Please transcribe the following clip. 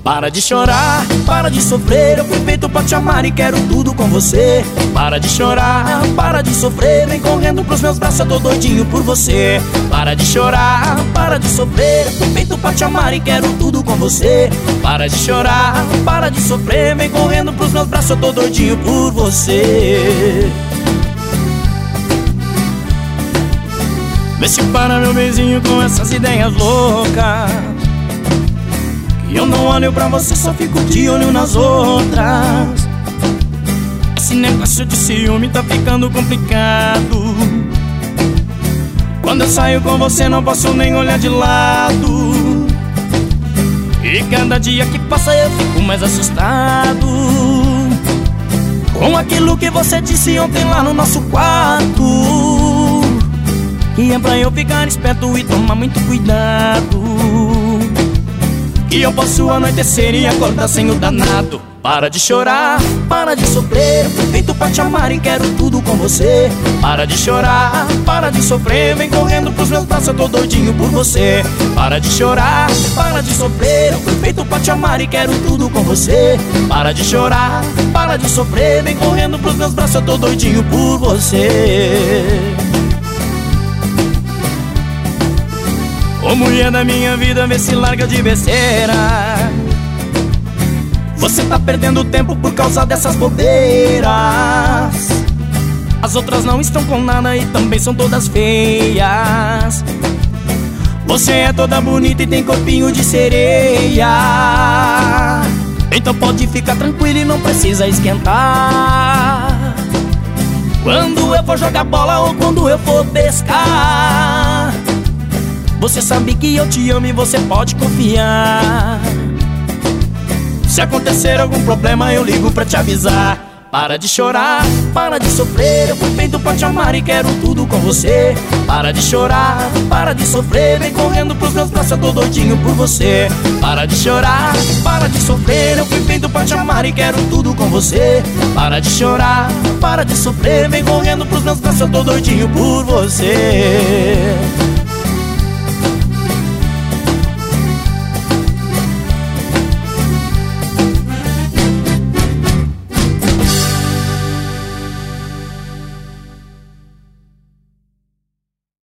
Para de chorar, para de sofrer, eu fui feito pra te amar e quero tudo com você. Para de chorar, para de sofrer, vem correndo pros meus braços, eu tô doidinho por você. Para de chorar, para de sofrer, eu fui feito pra te amar e quero tudo com você. Para de chorar, para de sofrer, vem correndo pros meus braços, eu tô doidinho por você. Vê se para, meu beijinho, com essas ideias loucas. E eu não olho pra você, só fico de olho nas outras. Esse negócio de ciúme tá ficando complicado. Quando eu saio com você não posso nem olhar de lado. E cada dia que passa eu fico mais assustado com aquilo que você disse ontem lá no nosso quarto, que é pra eu ficar esperto e tomar muito cuidado. E eu posso anoitecer e acordar sem o danado. Para de chorar, para de sofrer, eu fui feito pra te amar e quero tudo com você. Para de chorar, para de sofrer, vem correndo pros meus braços, eu tô doidinho por você. Para de chorar, para de sofrer, eu fui feito pra te amar e quero tudo com você. Para de chorar, para de sofrer, vem correndo pros meus braços, eu tô doidinho por você. Ô mulher da minha vida, vê se larga de besteira. Você tá perdendo tempo por causa dessas bobeiras. As outras não estão com nada e também são todas feias. Você é toda bonita e tem corpinho de sereia. Então pode ficar tranquilo e não precisa esquentar. Quando eu for jogar bola ou quando eu for pescar, você sabe que eu te amo e você pode confiar. Se acontecer algum problema eu ligo pra te avisar. Para de chorar, para de sofrer, eu fui feito pra te amar e quero tudo com você. Para de chorar, para de sofrer, vem correndo pros meus braços, eu tô doidinho por você. Para de chorar, para de sofrer, eu fui feito pra te amar e quero tudo com você. Para de chorar, para de sofrer, vem correndo pros meus braços, eu tô doidinho por você.